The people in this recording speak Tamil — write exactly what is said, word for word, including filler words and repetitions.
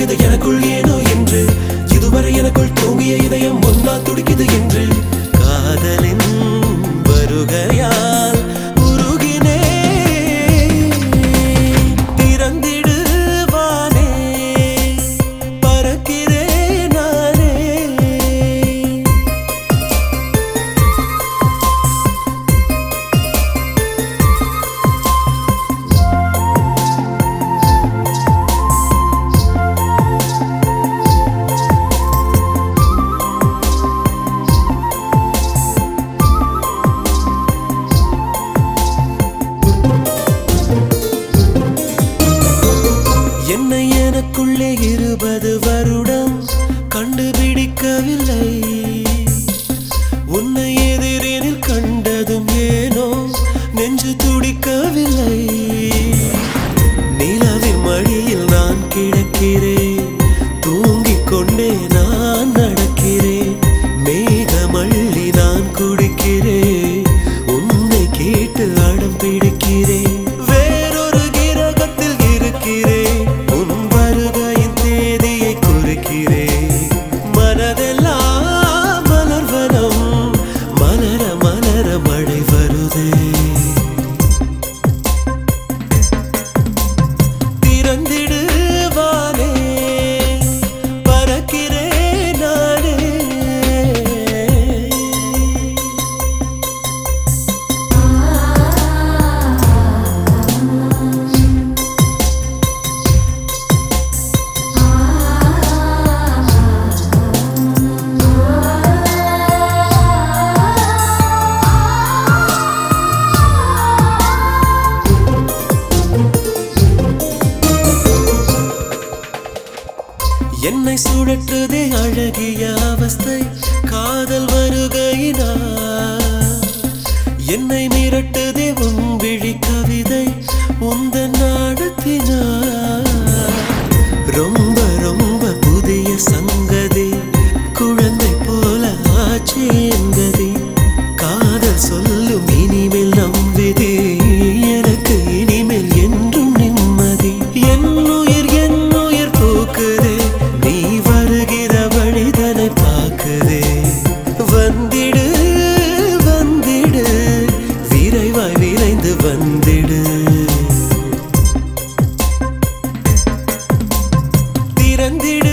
துடிக்குது எனக்குள் ஏனோ என்று இதுவரை எனக்குள் தூங்கிய இதயம் ஒன்னா துடிக்குது என்று காதலின் வருகையால் உருகினே திறந்திடுவானே பறக்கிறேன் நானே என்னை எனக்குள்ளே இருபது வருடம் கண்டுபிடிக்கவில்லை உன்னை எதிரினில் கண்டதும் ஏனோ நெஞ்சு துடிக்கவில்லை நிலவின் மடியில் நான் கிடக்கிறேன் தூங்கிக் கொண்டே நான் நடக்கிறேன் மேகமள்ளி நான் குடிக்கிறேன் உன்னை கேட்டு அடம் பிடிக்கிறேன் வேறொரு கிரகத்தில் இருக்கிறேன் மனதெல்லாம் மலர்வனம் மலர மலர மழை வருதே திறந்திடுவானே பறக்கிறேன் நானே என்னை சுழற்றுதே அழகிய அவஸ்தை காதல் வருகையினா என்னை மிரட்டுதே உன் விழி கவிதை உந்தன் நாடத்தினா ரொம்ப ரொம்ப புதிய சங்கதி குழந்தை போல ஆச்சு என்கதி காதல் சொல்லும் இனிமேல் நம்பிதே எனக்கு இனிமேல் என்றும் நிம்மதி என் உயிர் என் உயிர் போக்குதே நீ வருகிற வழிதனை பார்க்குதே வந்திடு வந்திடு விரைவாய் விரைந்து வந்திடு திறந்திடு